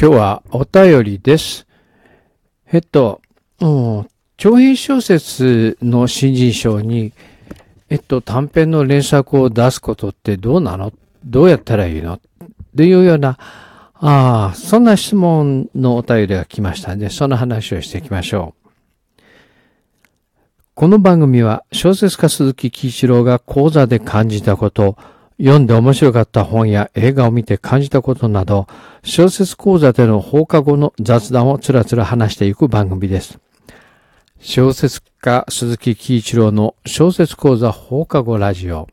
今日はお便りです。長編小説の新人賞に、短編の連作を出すことってどうなの？どうやったらいいの？というような、そんな質問のお便りが来ましたので、その話をしていきましょう。この番組は小説家鈴木喜一郎が講座で感じたこと、読んで面白かった本や映画を見て感じたことなど、小説講座での放課後の雑談をつらつら話していく番組です。小説家鈴木喜一郎の小説講座放課後ラジオ。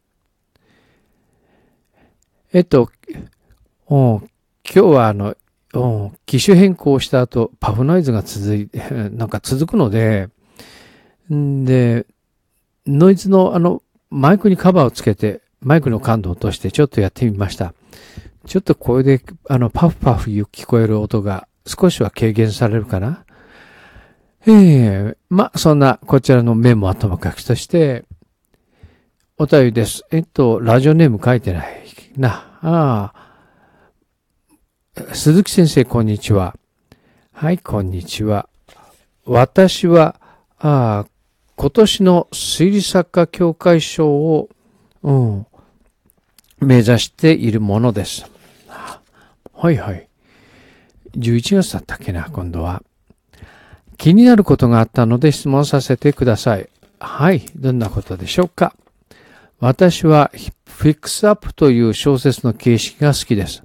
今日は機種変更した後、パフノイズが続くので、ノイズのマイクにカバーをつけて、マイクの感度を落としてちょっとやってみました。ちょっとこれで、パフパフ聞こえる音が少しは軽減されるかな。そんな、こちらのメモはともかくとして、お便りです。ラジオネーム書いてないな。鈴木先生、こんにちは。はい、こんにちは。私は、今年の推理作家協会賞を、目指しているものです。はいはい。11月だったっけな、今度は。気になることがあったので質問させてください。はい、どんなことでしょうか。私はフィックスアップという小説の形式が好きです。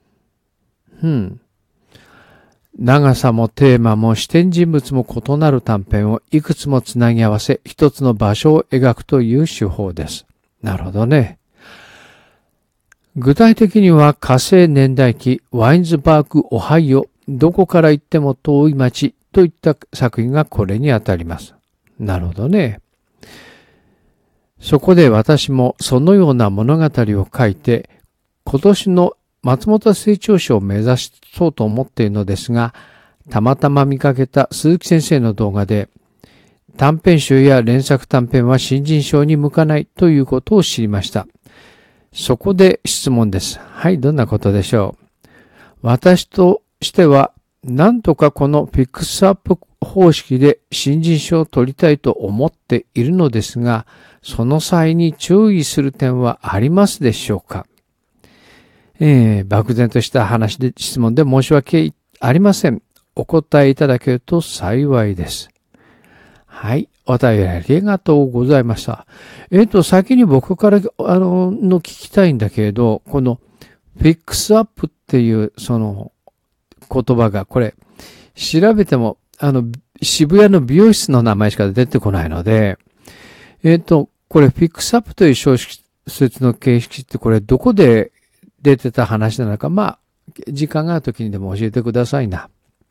長さもテーマも視点人物も異なる短編をいくつもつなぎ合わせ、一つの場所を描くという手法です。なるほどね。具体的には火星年代記、ワインズバーグ、オハイオ、どこから行っても遠い町といった作品がこれにあたります。なるほどね。そこで私もそのような物語を書いて、今年の松本清張賞を目指そうと思っているのですが、たまたま見かけた鈴木先生の動画で、短編集や連作短編は新人賞に向かないということを知りました。そこで質問です。はい、どんなことでしょう。私としては、なんとかこのピックスアップ方式で新人賞を取りたいと思っているのですが、その際に注意する点はありますでしょうか。漠然とした話で質問で申し訳ありません。お答えいただけると幸いです。はい。お便りありがとうございました。先に僕から聞きたいんだけれど、このフィックスアップっていうその言葉がこれ調べても渋谷の美容室の名前しか出てこないので、これフィックスアップという小説の形式ってこれどこで出てた話なのか、時間があるときにでも教えてくださいな。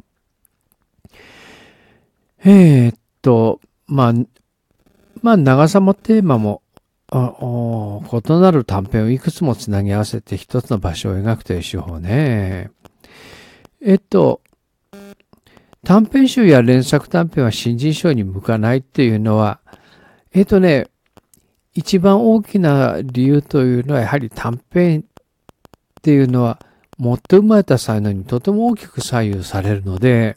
長さもテーマも、異なる短編をいくつもつなぎ合わせて一つの場所を描くという手法ね。短編集や連作短編は新人賞に向かないっていうのは、一番大きな理由というのはやはり短編っていうのは持って生まれた才能にとても大きく左右されるので、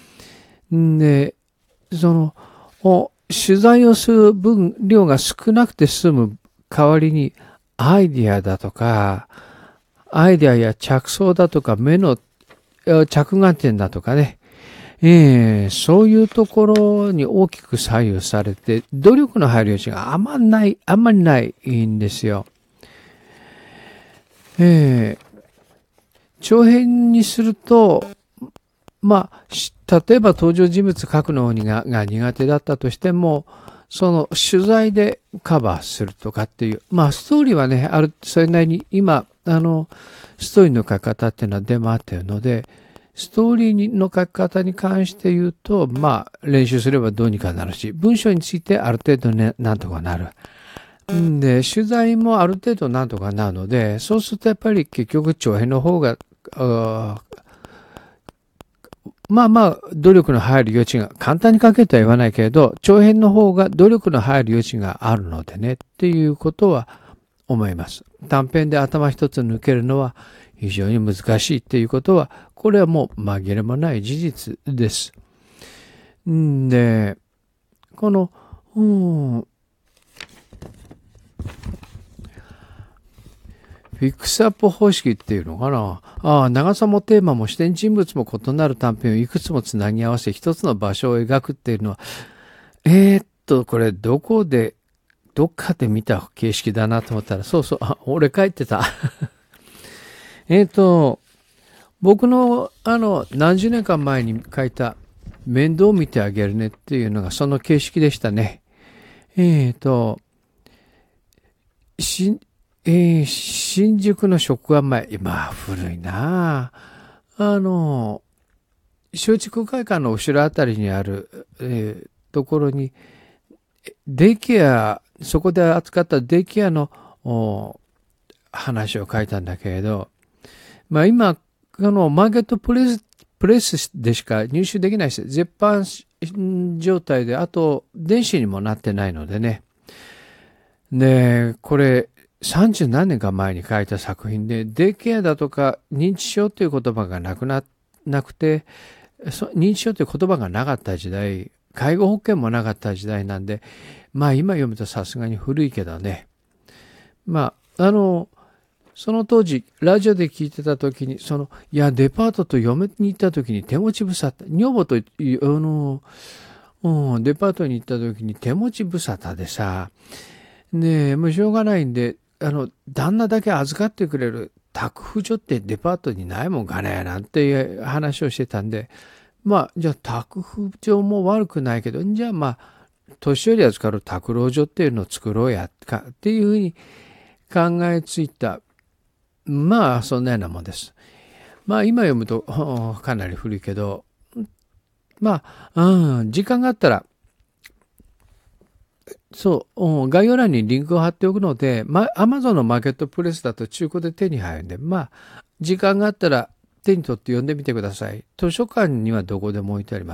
取材をする分量が少なくて済む代わりにアイディアだとか、アイディアや着想だとか目の着眼点だとかね、そういうところに大きく左右されて、努力の入る余地があんまりないんですよ。長編にすると、例えば登場人物書くのが苦手だったとしても、その取材でカバーするとかっていう、ストーリーはね、それなりに今、ストーリーの書き方っていうのは出回っているので、ストーリーの書き方に関して言うと、練習すればどうにかなるし、文章についてある程度ね、なんとかなる。で、取材もある程度なんとかなるので、そうするとやっぱり結局長編の方が、努力の入る余地が、簡単に書けとは言わないけれど、長編の方が努力の入る余地があるのでね、っていうことは思います。短編で頭一つ抜けるのは、 非常に難しいっていうことは、これはもう紛れもない事実です。で、この、フィックスアップ方式っていうのかな。長さもテーマも視点人物も異なる短編をいくつもつなぎ合わせ一つの場所を描くっていうのは、これどっかで見た形式だなと思ったら、そうそう、俺書いてた。僕の何十年間前に書いた面倒を見てあげるねっていうのがその形式でしたね。新宿の職場前、古いなぁ。松竹会館の後ろあたりにある、ところに、デイケア、そこで扱ったデイケアの話を書いたんだけれど、今、マーケットプレスでしか入手できないし、絶版状態で、あと、電子にもなってないのでね。で、これ、30何年か前に書いた作品で、デイケアだとか認知症という言葉がなくて、認知症という言葉がなかった時代、介護保険もなかった時代なんで、今読むとさすがに古いけどね。その当時、ラジオで聞いてた時に、デパートと嫁に行った時に手持ち無沙汰、女房と、デパートに行った時に手持ち無沙汰でさ、で、もうしょうがないんで、旦那だけ預かってくれる託付所ってデパートにないもんかねなんていう話をしてたんで、じゃあ託付所も悪くないけど、じゃあ年寄り預かる託老所っていうのを作ろうやかっていうふうに考えついた。そんなようなもんです。今読むとかなり古いけど、時間があったら、概要欄にリンクを貼っておくので、Amazon のマーケットプレスだと中古で手に入るんで、時間があったら手に取って読んでみてください。図書館にはどこでも置いてあります。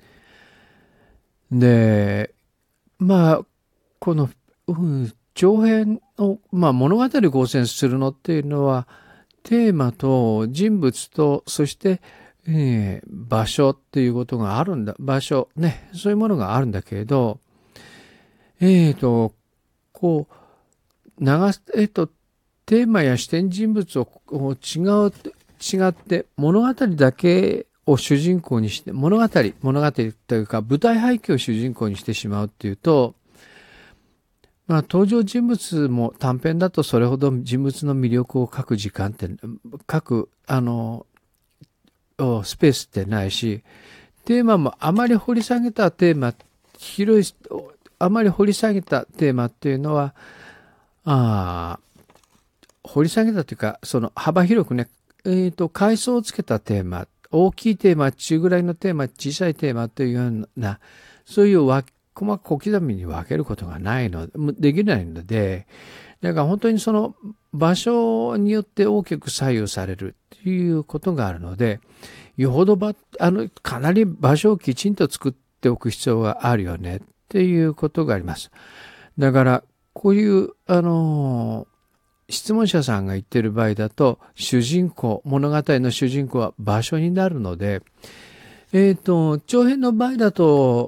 で、この、長編を、物語を構成するのっていうのは、テーマと人物と、そして、場所っていうことがあるんだ。場所、ね、そういうものがあるんだけれど、テーマや視点人物を違って物語だけを主人公にして、物語というか舞台背景を主人公にしてしまうっていうと、登場人物も短編だとそれほど人物の魅力を書く時間って、スペースってないし、テーマもあまり掘り下げたテーマ、あまり掘り下げたテーマっていうのは、掘り下げたというか、幅広くね、階層をつけたテーマ、大きいテーマ、中ぐらいのテーマ、小さいテーマというような、そういう小刻みに分けることができないので、だから本当にその場所によって大きく左右されるっていうことがあるので、よほどかなり場所をきちんと作っておく必要があるよねっていうことがあります。だから、こういう、質問者さんが言ってる場合だと、物語の主人公は場所になるので、長編の場合だと、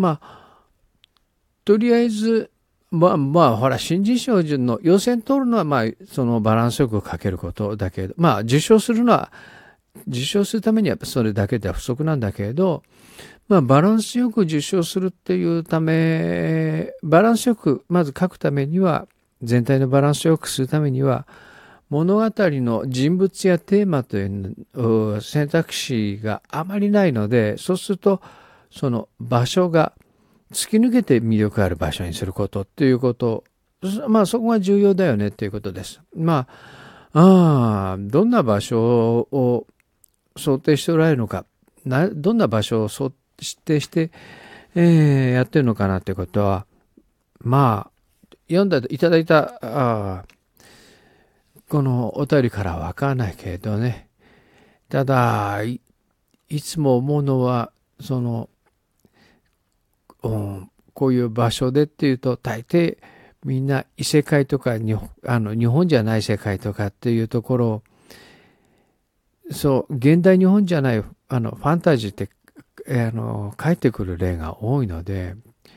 とりあえず、新人賞の予選取るのは、そのバランスよく書けることだけど、受賞するためにはそれだけでは不足なんだけれど、バランスよく受賞するっていうため、バランスよくまず書くためには、全体のバランスを良くするためには、物語の人物やテーマという選択肢があまりないので、そうすると、その場所が突き抜けて魅力ある場所にすることっていうこと、そこが重要だよねっていうことです。どんな場所を想定しておられるのか、どんな場所を想定して、やってるのかなっていうことは、いただいた、このお便りからはわからないけれどね。ただ、いつも思うのは、こういう場所でっていうと、大抵みんな異世界とか日本じゃない世界とかっていうところをそう、現代日本じゃない、ファンタジーって、書いてくる例が多いので、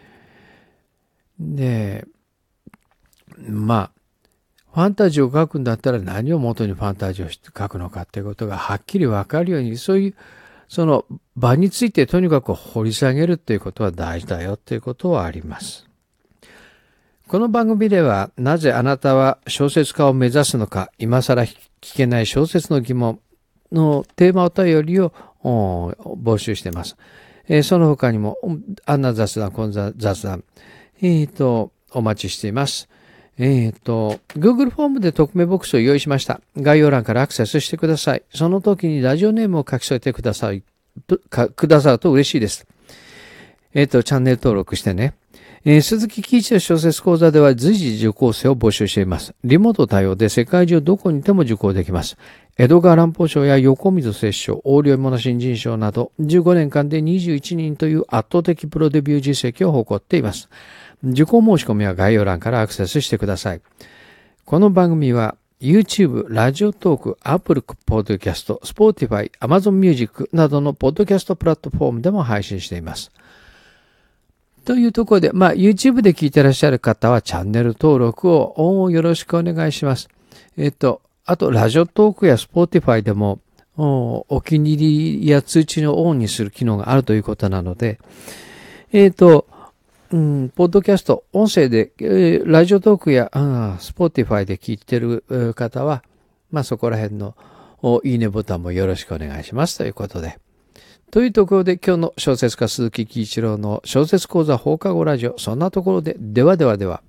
で、まあ、ファンタジーを書くんだったら何を元にファンタジーを書くのかっていうことがはっきりわかるように、そういう、その場についてとにかく掘り下げるっていうことは大事だよっていうことはあります。この番組では、なぜあなたは小説家を目指すのか、今更聞けない小説の疑問のテーマお便りを募集しています。その他にも、あんな雑談、こんな雑談、お待ちしています。Google フォームで匿名ボックスを用意しました。概要欄からアクセスしてください。その時にラジオネームを書き添えてくださると嬉しいです。チャンネル登録してね。鈴木喜一の小説講座では随時受講生を募集しています。リモート対応で世界中どこにいても受講できます。江戸川乱歩賞や横溝正史賞、横領物新人賞など15年間で21人という圧倒的プロデビュー実績を誇っています。受講申し込みは概要欄からアクセスしてください。この番組は YouTube、ラジオトーク、Apple Podcast、Spotify、Amazon Music などのポッドキャストプラットフォームでも配信しています。というところで、YouTube で聞いてらっしゃる方はチャンネル登録をよろしくお願いします。あと、ラジオトークや Spotify でもお気に入りや通知をオンにする機能があるということなので、ポッドキャスト、音声で、ラジオトークや、Spotify で聞いてる方は、そこら辺のいいねボタンもよろしくお願いしますということで。というところで今日の小説家鈴木喜一郎の小説講座放課後ラジオ、そんなところで、ではではでは。